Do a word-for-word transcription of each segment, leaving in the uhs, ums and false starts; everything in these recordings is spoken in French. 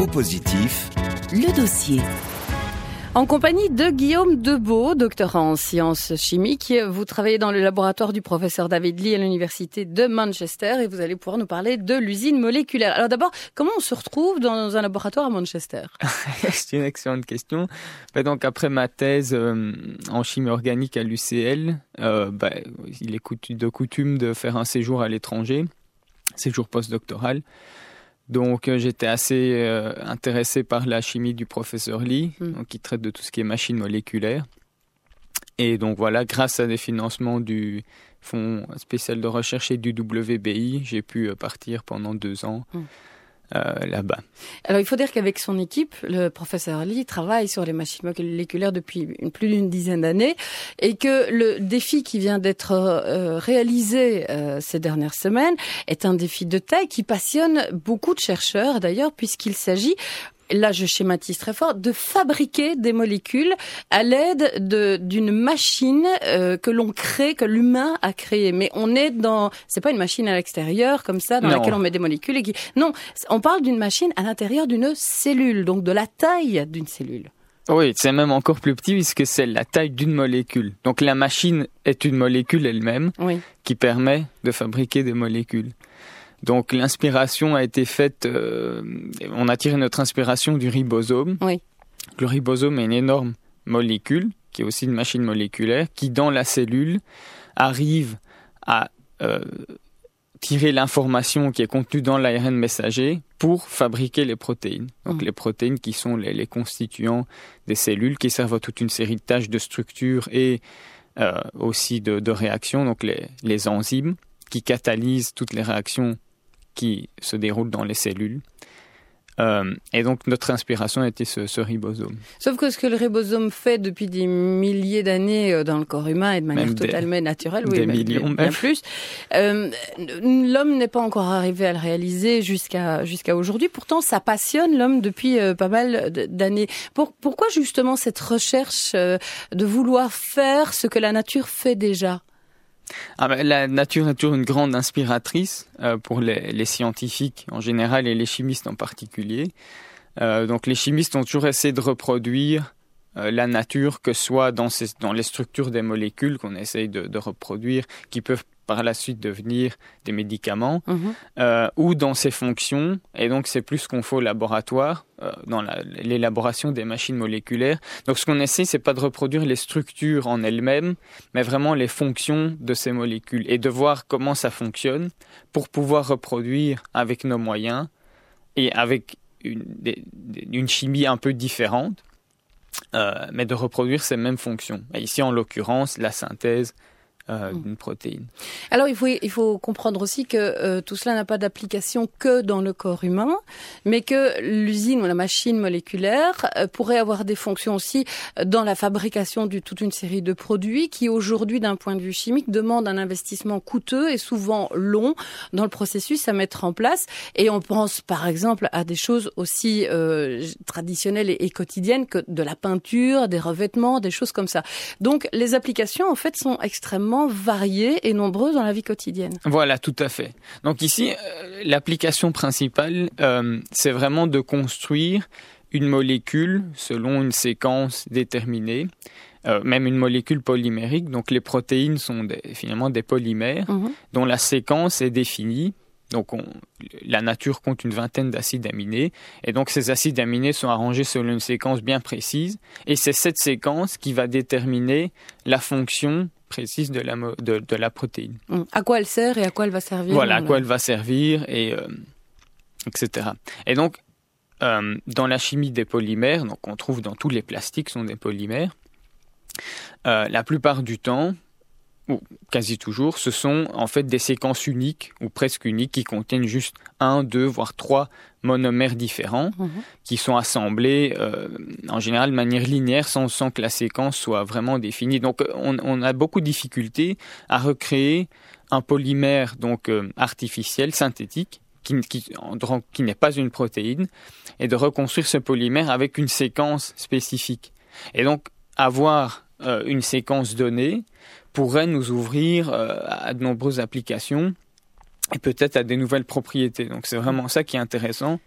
Positif, le dossier. En compagnie de Guillaume Debeau, doctorant en sciences chimiques. Vous travaillez dans le laboratoire du professeur David Lee à l'université de Manchester et vous allez pouvoir nous parler de l'usine moléculaire. Alors d'abord, comment on se retrouve dans un laboratoire à Manchester? C'est une excellente question. Bah donc après ma thèse euh, en chimie organique à l'U C L, euh, bah, il est coutu- de coutume de faire un séjour à l'étranger, séjour postdoctoral. Donc, euh, j'étais assez euh, intéressé par la chimie du professeur Lee, mmh. donc, qui traite de tout ce qui est machines moléculaires. Et donc, voilà, grâce à des financements du Fonds spécial de recherche et du W B I, j'ai pu euh, partir pendant deux ans mmh. euh, là-bas. Alors, il faut dire qu'avec son équipe, le professeur Lee travaille sur les machines moléculaires depuis une, plus d'une dizaine d'années et que le défi qui vient d'être euh, réalisé euh, ces dernières semaines est un défi de taille qui passionne beaucoup de chercheurs d'ailleurs, puisqu'il s'agit, là je schématise très fort, de fabriquer des molécules à l'aide de d'une machine euh, que l'on crée, que l'humain a créée. Mais on est dans, c'est pas une machine à l'extérieur comme ça dans non. laquelle on met des molécules et qui, non, on parle d'une machine à l'intérieur d'une cellule, donc de la taille d'une cellule. Oui, c'est même encore plus petit puisque c'est la taille d'une molécule. Donc la machine est une molécule elle-même oui. qui permet de fabriquer des molécules. Donc l'inspiration a été faite, euh, on a tiré notre inspiration du ribosome. Oui. Le ribosome est une énorme molécule, qui est aussi une machine moléculaire, qui dans la cellule arrive à euh, tirer l'information qui est contenue dans l'A R N messager pour fabriquer les protéines. Donc mmh. les protéines qui sont les, les constituants des cellules, qui servent à toute une série de tâches de structure et euh, aussi de, de réactions, donc les, les enzymes qui catalysent toutes les réactions qui se déroule dans les cellules. Euh, et donc, notre inspiration a été ce, ce ribosome. Sauf que ce que le ribosome fait depuis des milliers d'années dans le corps humain et de manière même totalement des, naturelle, oui, des même, millions bien même. plus, euh, l'homme n'est pas encore arrivé à le réaliser jusqu'à, jusqu'à aujourd'hui. Pourtant, ça passionne l'homme depuis euh, pas mal d'années. Pour, pourquoi justement cette recherche euh, de vouloir faire ce que la nature fait déjà ? Ah ben, la nature est toujours une grande inspiratrice euh, pour les, les scientifiques en général et les chimistes en particulier. Euh, donc les chimistes ont toujours essayé de reproduire euh, la nature, que ce soit dans, ces, dans les structures des molécules qu'on essaye de, de reproduire, qui peuvent par la suite devenir des médicaments, mmh. euh, ou dans ses fonctions. Et donc, c'est plus ce qu'on fait au laboratoire, euh, dans la, l'élaboration des machines moléculaires. Donc, ce qu'on essaie, c'est pas de reproduire les structures en elles-mêmes, mais vraiment les fonctions de ces molécules et de voir comment ça fonctionne pour pouvoir reproduire avec nos moyens et avec une, des, une chimie un peu différente, euh, mais de reproduire ces mêmes fonctions. Et ici, en l'occurrence, la synthèse Euh, d'une protéine. Alors il faut il faut comprendre aussi que euh, tout cela n'a pas d'application que dans le corps humain, mais que l'usine ou la machine moléculaire euh, pourrait avoir des fonctions aussi dans la fabrication de toute une série de produits qui aujourd'hui d'un point de vue chimique demandent un investissement coûteux et souvent long dans le processus à mettre en place. Et on pense par exemple à des choses aussi euh, traditionnelles et, et quotidiennes que de la peinture, des revêtements, des choses comme ça. Donc les applications en fait sont extrêmement variées et nombreuses dans la vie quotidienne. Voilà, tout à fait. Donc ici, euh, l'application principale, euh, c'est vraiment de construire une molécule selon une séquence déterminée, euh, même une molécule polymérique. Donc les protéines sont des, finalement des polymères mmh. dont la séquence est définie. Donc on, la nature compte une vingtaine d'acides aminés et donc ces acides aminés sont arrangés selon une séquence bien précise et c'est cette séquence qui va déterminer la fonction précise de la, de, de la protéine. À quoi elle sert et à quoi elle va servir. Voilà, à quoi elle va servir, et, euh, et cetera. Et donc, euh, dans la chimie des polymères, donc on trouve dans tous les plastiques sont des polymères, euh, la plupart du temps, ou quasi toujours, ce sont en fait des séquences uniques ou presque uniques qui contiennent juste un, deux, voire trois monomères différents mmh. qui sont assemblés euh, en général de manière linéaire sans, sans que la séquence soit vraiment définie. Donc on, on a beaucoup de difficultés à recréer un polymère donc euh, artificiel, synthétique, qui, qui, qui n'est pas une protéine, et de reconstruire ce polymère avec une séquence spécifique. Et donc avoir euh, une séquence donnée pourrait nous ouvrir euh, à de nombreuses applications et peut-être à des nouvelles propriétés. Donc c'est vraiment ça qui est intéressant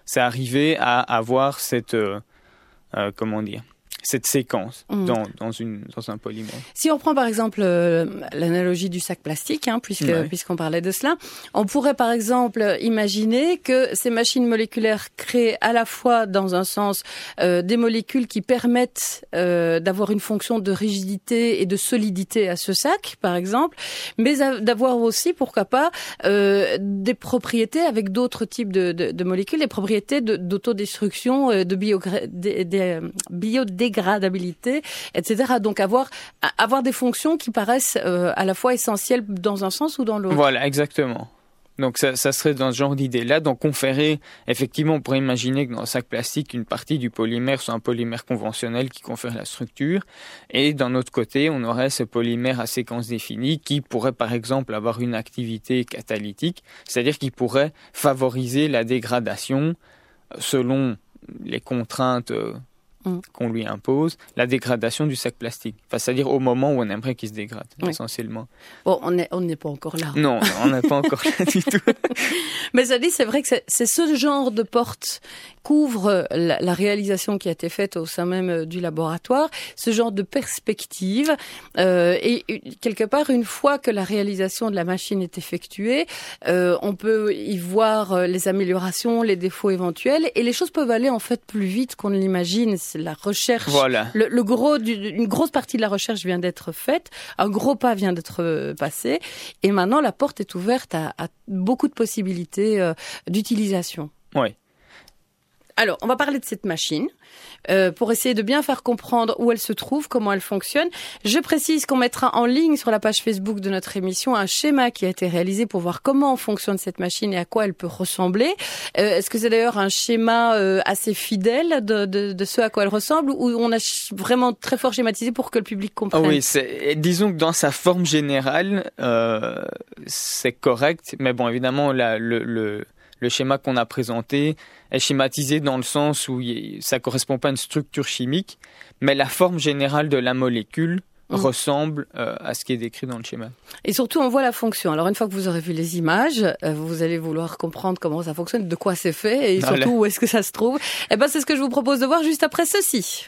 c'est arriver à avoir cette, euh, euh, comment dire, cette séquence mmh. dans, dans, une, dans un polymère. Si on prend par exemple euh, l'analogie du sac plastique, hein, puisque, ouais. puisqu'on parlait de cela, on pourrait par exemple imaginer que ces machines moléculaires créent à la fois dans un sens euh, des molécules qui permettent euh, d'avoir une fonction de rigidité et de solidité à ce sac, par exemple, mais à, d'avoir aussi, pourquoi pas, euh, des propriétés avec d'autres types de, de, de molécules, des propriétés de, d'autodestruction, euh, de biogra- de, de, biodégradation, gradabilité, et cetera. Donc avoir avoir des fonctions qui paraissent euh, à la fois essentielles dans un sens ou dans l'autre. Voilà, exactement. Donc ça, ça serait dans ce genre d'idée-là. Donc conférer, effectivement, on pourrait imaginer que dans un sac plastique, une partie du polymère soit un polymère conventionnel qui confère la structure, et d'un autre côté, on aurait ce polymère à séquence définie qui pourrait, par exemple, avoir une activité catalytique, c'est-à-dire qui pourrait favoriser la dégradation selon les contraintes euh, Mmh. qu'on lui impose, la dégradation du sac plastique. Enfin, c'est-à-dire au moment où on aimerait qu'il se dégrade, oui. essentiellement. Bon, on n'est on n'est pas encore là. Non, on n'est pas encore là du tout. Mais ça dit, c'est vrai que c'est, c'est ce genre de porte qu'ouvre la, la réalisation qui a été faite au sein même du laboratoire, ce genre de perspective. Euh, et quelque part, une fois que la réalisation de la machine est effectuée, euh, on peut y voir les améliorations, les défauts éventuels, et les choses peuvent aller en fait plus vite qu'on ne l'imagine. C'est la recherche. Voilà. Le, le gros, du, une grosse partie de la recherche vient d'être faite, un gros pas vient d'être passé, et maintenant la porte est ouverte à, à beaucoup de possibilités euh, d'utilisation. Oui. Alors, on va parler de cette machine euh, pour essayer de bien faire comprendre où elle se trouve, comment elle fonctionne. Je précise qu'on mettra en ligne sur la page Facebook de notre émission un schéma qui a été réalisé pour voir comment fonctionne cette machine et à quoi elle peut ressembler. Euh, est-ce que c'est d'ailleurs un schéma euh, assez fidèle de, de, de ce à quoi elle ressemble, ou on a vraiment très fort schématisé pour que le public comprenne? Ah oui, c'est, disons que dans sa forme générale, euh, c'est correct, mais bon, évidemment, la, le... le Le schéma qu'on a présenté est schématisé dans le sens où ça ne correspond pas à une structure chimique, mais la forme générale de la molécule mmh. ressemble euh, à ce qui est décrit dans le schéma. Et surtout, on voit la fonction. Alors, une fois que vous aurez vu les images, euh, vous allez vouloir comprendre comment ça fonctionne, de quoi c'est fait, et surtout voilà. où est-ce que ça se trouve. Eh ben, c'est ce que je vous propose de voir juste après ceci.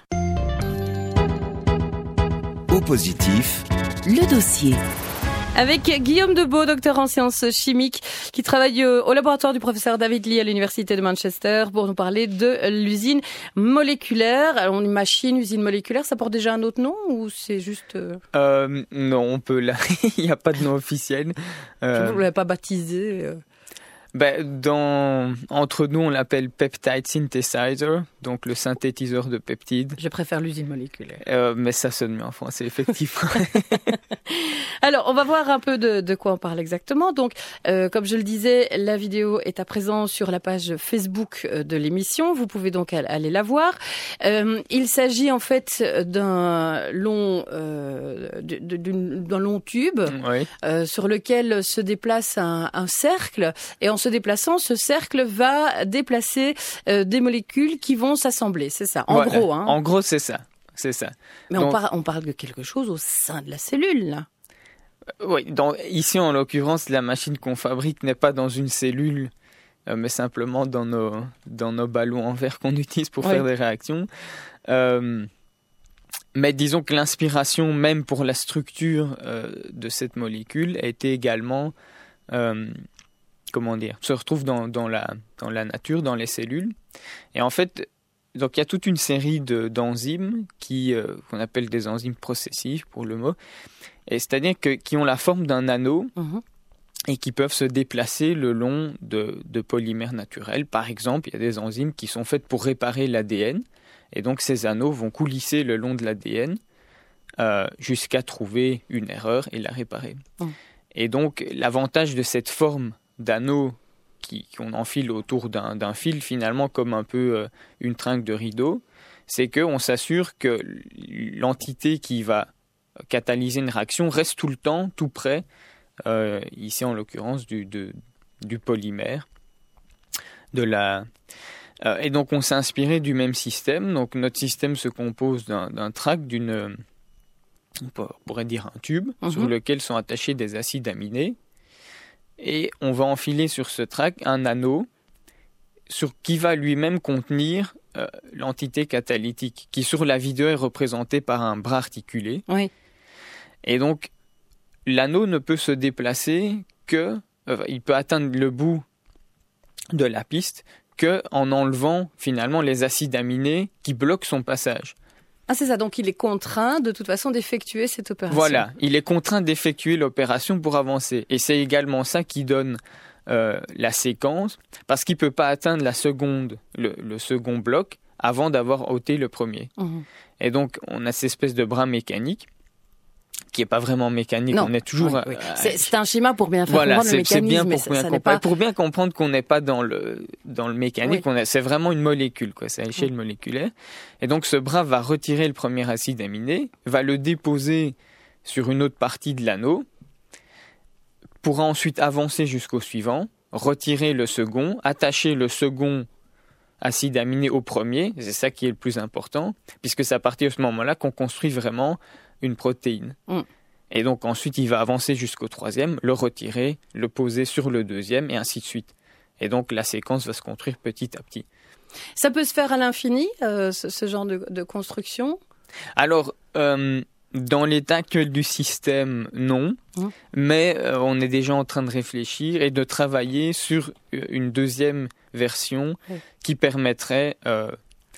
Au positif, le dossier. Avec Guillaume Debeau, docteur en sciences chimiques, qui travaille au laboratoire du professeur David Lee à l'université de Manchester pour nous parler de l'usine moléculaire. Alors, une machine, usine moléculaire, ça porte déjà un autre nom ou c'est juste... Euh... Euh, non, on peut là. Il n'y a pas de nom officiel. Euh... Vous ne l'avez pas baptisé euh... Ben, dans, entre nous, on l'appelle peptide synthesizer, donc le synthétiseur de peptides. Je préfère l'usine moléculaire. Euh, mais ça sonne mieux en français, effectivement. Alors, on va voir un peu de, de quoi on parle exactement. Donc, euh, comme je le disais, la vidéo est à présent sur la page Facebook de l'émission. Vous pouvez donc aller la voir. Euh, il s'agit en fait d'un long, euh, d'un long tube oui. euh, sur lequel se déplace un, un cercle, et en se déplaçant, ce cercle va déplacer euh, des molécules qui vont s'assembler, c'est ça, en voilà. gros. Hein. En gros, c'est ça, c'est ça. Mais donc, on, par- on parle de quelque chose au sein de la cellule, là. Euh, oui, dans, ici, en l'occurrence, la machine qu'on fabrique n'est pas dans une cellule, euh, mais simplement dans nos, dans nos ballons en verre qu'on utilise pour oui. faire des réactions. Euh, mais disons que l'inspiration même pour la structure euh, de cette molécule a été également... Euh, comment dire, se retrouve dans, dans, la, dans la nature, dans les cellules. Et en fait, donc il y a toute une série de, d'enzymes qui, euh, qu'on appelle des enzymes processives, pour le mot, et c'est-à-dire que, qui ont la forme d'un anneau mmh. et qui peuvent se déplacer le long de, de polymères naturels. Par exemple, il y a des enzymes qui sont faites pour réparer l'A D N, et donc ces anneaux vont coulisser le long de l'A D N euh, jusqu'à trouver une erreur et la réparer. Mmh. Et donc, l'avantage de cette forme d'anneaux qui, qu'on enfile autour d'un, d'un fil, finalement comme un peu euh, une tringle de rideau, c'est qu'on s'assure que l'entité qui va catalyser une réaction reste tout le temps tout près, euh, ici en l'occurrence du, de, du polymère. De la, euh, et donc on s'est inspiré du même système. Donc notre système se compose d'un, d'un tract, d'une, on pourrait dire un tube, mm-hmm. sur lequel sont attachés des acides aminés. Et on va enfiler sur ce tract un anneau sur, qui va lui-même contenir euh, l'entité catalytique, qui sur la vidéo est représentée par un bras articulé. Oui. Et donc, l'anneau ne peut se déplacer que, euh, il peut atteindre le bout de la piste que en enlevant finalement les acides aminés qui bloquent son passage. Ah, c'est ça. Donc, il est contraint, de toute façon, d'effectuer cette opération. Voilà. Il est contraint d'effectuer l'opération pour avancer. Et c'est également ça qui donne euh, la séquence, parce qu'il peut pas atteindre la seconde, le, le second bloc avant d'avoir ôté le premier. Mmh. Et donc, on a cette espèce de bras mécanique qui est pas vraiment mécanique. Non. On est toujours. Oui, oui. Euh, c'est, c'est un schéma pour bien faire voilà, comprendre c'est, le mécanisme. C'est bien mais pour ça, bien ça comprendre. pas... Pour bien comprendre qu'on n'est pas dans le dans le mécanique. Oui. On est, c'est vraiment une molécule, quoi. C'est à l'échelle oui. moléculaire. Et donc ce bras va retirer le premier acide aminé, va le déposer sur une autre partie de l'anneau, pourra ensuite avancer jusqu'au suivant, retirer le second, attacher le second acide aminé au premier. C'est ça qui est le plus important, puisque c'est à partir de ce moment-là qu'on construit vraiment une protéine. Mm. Et donc ensuite, il va avancer jusqu'au troisième, le retirer, le poser sur le deuxième, et ainsi de suite. Et donc la séquence va se construire petit à petit. Ça peut se faire à l'infini, euh, ce, ce genre de, de construction ? Alors, euh, dans l'état actuel du système, non. Mmh. Mais euh, on est déjà en train de réfléchir et de travailler sur une deuxième version mmh. qui permettrait euh,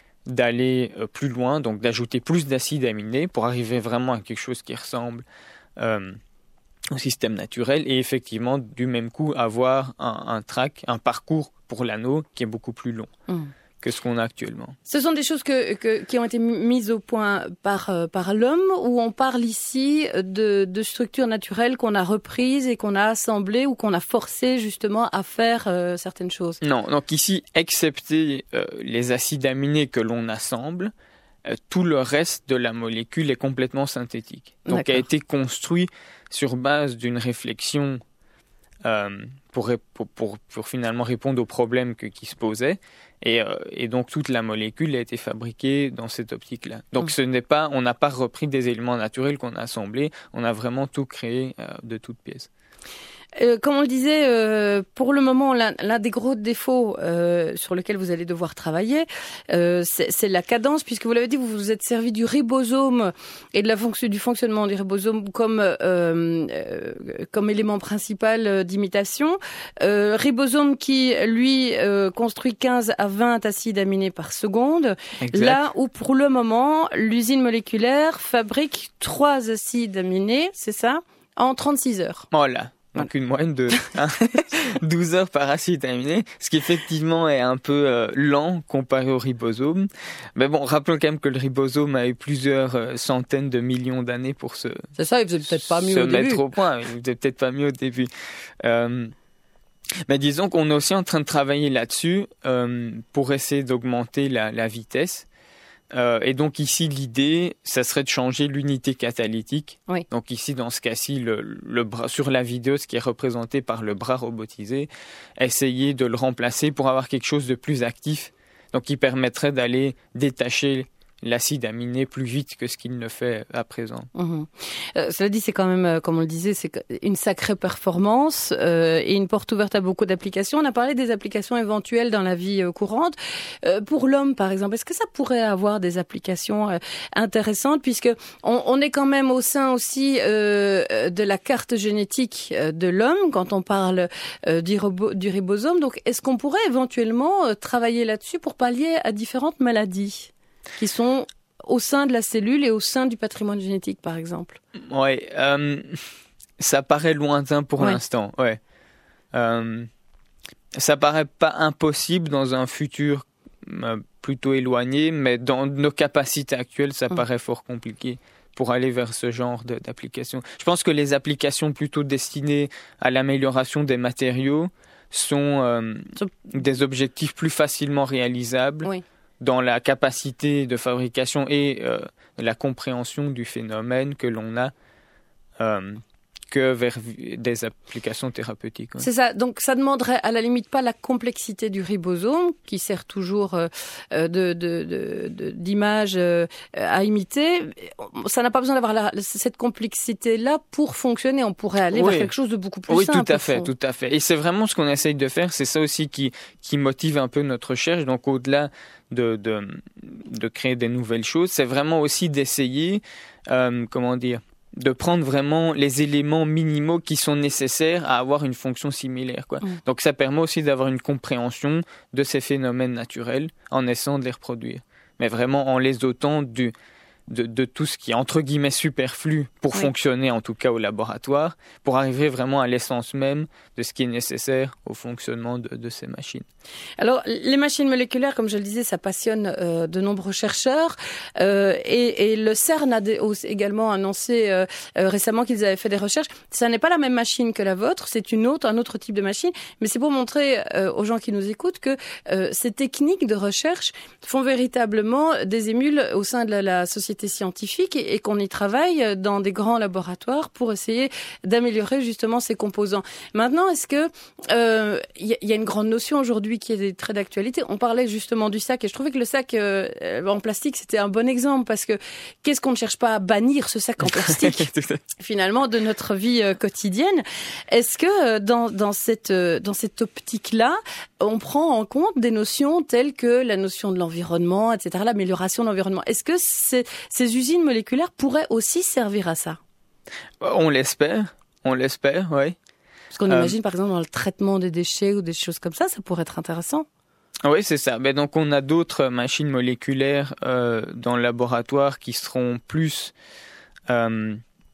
d'aller plus loin, donc d'ajouter plus d'acides aminés pour arriver vraiment à quelque chose qui ressemble Euh, au système naturel et effectivement du même coup avoir un, un track, un parcours pour l'anneau qui est beaucoup plus long mmh. que ce qu'on a actuellement. Ce sont des choses que, que, qui ont été mises au point par, euh, par l'homme, ou on parle ici de, de structures naturelles qu'on a reprises et qu'on a assemblées ou qu'on a forcé justement à faire euh, certaines choses? Non, donc ici, excepté euh, les acides aminés que l'on assemble, tout le reste de la molécule est complètement synthétique. Donc, D'accord. a été construit sur base d'une réflexion euh, pour, pour, pour, pour finalement répondre aux problèmes que, qui se posaient. Et, euh, et donc, toute la molécule a été fabriquée dans cette optique-là. Donc, mmh. ce n'est pas, on n'a pas repris des éléments naturels qu'on a assemblés. On a vraiment tout créé euh, de toutes pièces. Euh, comme on le disait, euh, pour le moment, l'un, l'un des gros défauts euh, sur lesquels vous allez devoir travailler, euh, c'est, c'est la cadence, puisque vous l'avez dit, vous vous êtes servi du ribosome et de la fonction, du fonctionnement du ribosome comme euh, euh, comme élément principal d'imitation. Euh, ribosome qui, lui, euh, construit quinze à vingt acides aminés par seconde, exact. Là où, pour le moment, l'usine moléculaire fabrique trois acides aminés, c'est ça, en trente-six heures. Voilà. Donc une moyenne de hein, douze heures par acide aminé, ce qui effectivement est un peu euh, lent comparé au ribosome. Mais bon, rappelons quand même que le ribosome a eu plusieurs euh, centaines de millions d'années pour se, c'est ça, il faisait peut-être pas mieux se au mettre début. au point. Il faisait peut-être pas mieux au début. Euh, mais disons qu'on est aussi en train de travailler là-dessus euh, pour essayer d'augmenter la, la vitesse. Euh, et donc ici, l'idée, ça serait de changer l'unité catalytique. Oui. Donc ici, dans ce cas-ci, le, le bras, sur la vidéo, ce qui est représenté par le bras robotisé, essayer de le remplacer pour avoir quelque chose de plus actif, donc qui permettrait d'aller détacher l'acide aminé plus vite que ce qu'il ne fait à présent. Mmh. Euh, cela dit, c'est quand même, euh, comme on le disait, c'est une sacrée performance euh, et une porte ouverte à beaucoup d'applications. On a parlé des applications éventuelles dans la vie euh, courante. Euh, pour l'homme, par exemple, est-ce que ça pourrait avoir des applications euh, intéressantes, puisque on, on est quand même au sein aussi euh, de la carte génétique de l'homme quand on parle euh, du, robo- du ribosome. Donc, est-ce qu'on pourrait éventuellement euh, travailler là-dessus pour pallier à différentes maladies qui sont au sein de la cellule et au sein du patrimoine génétique, par exemple? Oui, euh, ça paraît lointain pour ouais. l'instant. Ouais. Euh, ça paraît pas impossible dans un futur euh, plutôt éloigné, mais dans nos capacités actuelles, ça mmh. paraît fort compliqué pour aller vers ce genre de, d'application. Je pense que les applications plutôt destinées à l'amélioration des matériaux sont euh, des objectifs plus facilement réalisables. Oui. Dans la capacité de fabrication et euh, la compréhension du phénomène que l'on a euh, que vers des applications thérapeutiques. Ouais. C'est ça. Donc, ça demanderait à la limite pas la complexité du ribosome, qui sert toujours euh, de, de, de, de, d'image euh, à imiter. Ça n'a pas besoin d'avoir la, cette complexité-là pour fonctionner. On pourrait aller oui. vers quelque chose de beaucoup plus oui, simple. Oui, tout à fait, tout à fait. Et c'est vraiment ce qu'on essaye de faire. C'est ça aussi qui, qui motive un peu notre recherche. Donc, au-delà de, de, de créer des nouvelles choses, c'est vraiment aussi d'essayer, euh, comment dire, de prendre vraiment les éléments minimaux qui sont nécessaires à avoir une fonction similaire, quoi. Mmh. Donc ça permet aussi d'avoir une compréhension de ces phénomènes naturels en essayant de les reproduire. Mais vraiment en les ôtant du, de, de tout ce qui est entre guillemets superflu pour oui. fonctionner en tout cas au laboratoire, pour arriver vraiment à l'essence même de ce qui est nécessaire au fonctionnement de, de ces machines. Alors, les machines moléculaires, comme je le disais, ça passionne euh, de nombreux chercheurs euh, et, et le CERN a des, également annoncé euh, euh, récemment qu'ils avaient fait des recherches. Ça n'est pas la même machine que la vôtre, c'est une autre, un autre type de machine, mais c'est pour montrer euh, aux gens qui nous écoutent que euh, ces techniques de recherche font véritablement des émules au sein de la, la société scientifique et, et qu'on y travaille dans des grands laboratoires pour essayer d'améliorer justement ces composants. Maintenant, est-ce que euh, y, y a une grande notion aujourd'hui qui est très d'actualité. On parlait justement du sac et je trouvais que le sac euh, en plastique, c'était un bon exemple parce que qu'est-ce qu'on ne cherche pas à bannir ce sac en plastique finalement de notre vie euh, quotidienne. Est-ce que euh, dans, dans, cette, euh, dans cette optique-là, on prend en compte des notions telles que la notion de l'environnement, et cetera, l'amélioration de l'environnement. Est-ce que ces, ces usines moléculaires pourraient aussi servir à ça? On l'espère, on l'espère, oui. Parce qu'on euh, imagine, par exemple, dans le traitement des déchets ou des choses comme ça, ça pourrait être intéressant. Oui, c'est ça. Ben, donc, on a d'autres machines moléculaires euh, dans le laboratoire qui seront plus... Euh,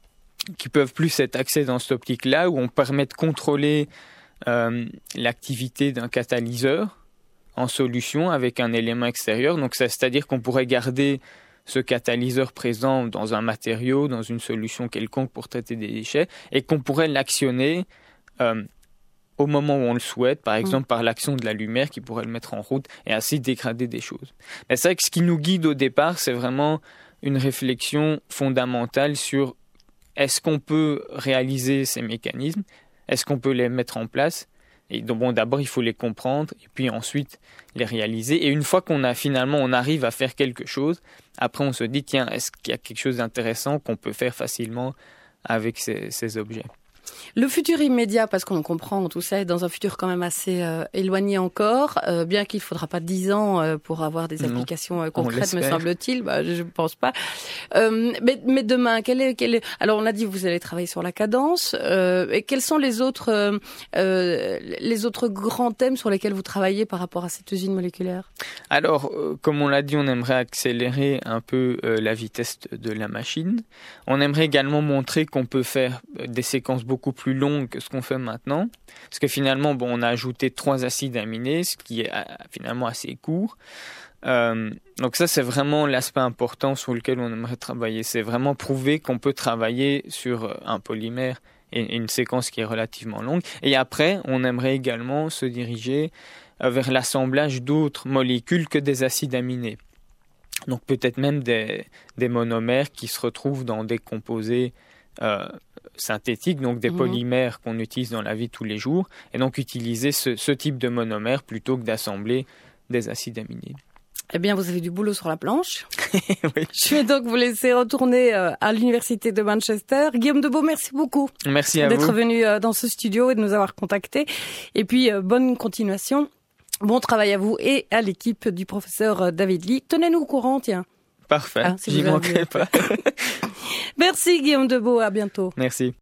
qui peuvent plus être axées dans cette optique-là, où on permet de contrôler euh, l'activité d'un catalyseur en solution avec un élément extérieur. Donc, ça, c'est-à-dire qu'on pourrait garder ce catalyseur présent dans un matériau, dans une solution quelconque pour traiter des déchets, et qu'on pourrait l'actionner Euh, au moment où on le souhaite, par exemple mmh. par l'action de la lumière qui pourrait le mettre en route et ainsi dégrader des choses. Mais c'est vrai que ce qui nous guide au départ, c'est vraiment une réflexion fondamentale sur est-ce qu'on peut réaliser ces mécanismes, est-ce qu'on peut les mettre en place, et donc bon, d'abord il faut les comprendre et puis ensuite les réaliser. Et une fois qu'on a finalement on arrive à faire quelque chose, après on se dit tiens, est-ce qu'il y a quelque chose d'intéressant qu'on peut faire facilement avec ces, ces objets. Le futur immédiat, parce qu'on comprend tout ça, est dans un futur quand même assez euh, éloigné encore, euh, bien qu'il ne faudra pas dix ans euh, pour avoir des applications euh, concrètes, me semble-t-il. Bah, je ne pense pas. Euh, mais, mais demain, quel est, quel est... Alors, on a dit que vous allez travailler sur la cadence. Euh, et quels sont les autres, euh, euh, les autres grands thèmes sur lesquels vous travaillez par rapport à cette usine moléculaire? Alors, euh, comme on l'a dit, on aimerait accélérer un peu euh, la vitesse de la machine. On aimerait également montrer qu'on peut faire des séquences beaucoup plus longues que ce qu'on fait maintenant. Parce que finalement, bon, on a ajouté trois acides aminés, ce qui est euh, finalement assez court. Euh, donc ça, c'est vraiment l'aspect important sur lequel on aimerait travailler. C'est vraiment prouver qu'on peut travailler sur un polymère et une séquence qui est relativement longue. Et après, on aimerait également se diriger vers l'assemblage d'autres molécules que des acides aminés. Donc peut-être même des, des monomères qui se retrouvent dans des composés euh, synthétiques, donc des mmh. polymères qu'on utilise dans la vie de tous les jours, et donc utiliser ce, ce type de monomères plutôt que d'assembler des acides aminés. Eh bien, vous avez du boulot sur la planche. Oui. Je vais donc vous laisser retourner à l'université de Manchester. Guillaume Debeau, merci beaucoup. Merci à d'être vous. venu dans ce studio et de nous avoir contactés. Et puis, bonne continuation. Bon travail à vous et à l'équipe du professeur David Lee. Tenez-nous au courant, tiens. Parfait, ah, si j'y manquerai pas. Merci Guillaume Debeau, à bientôt. Merci.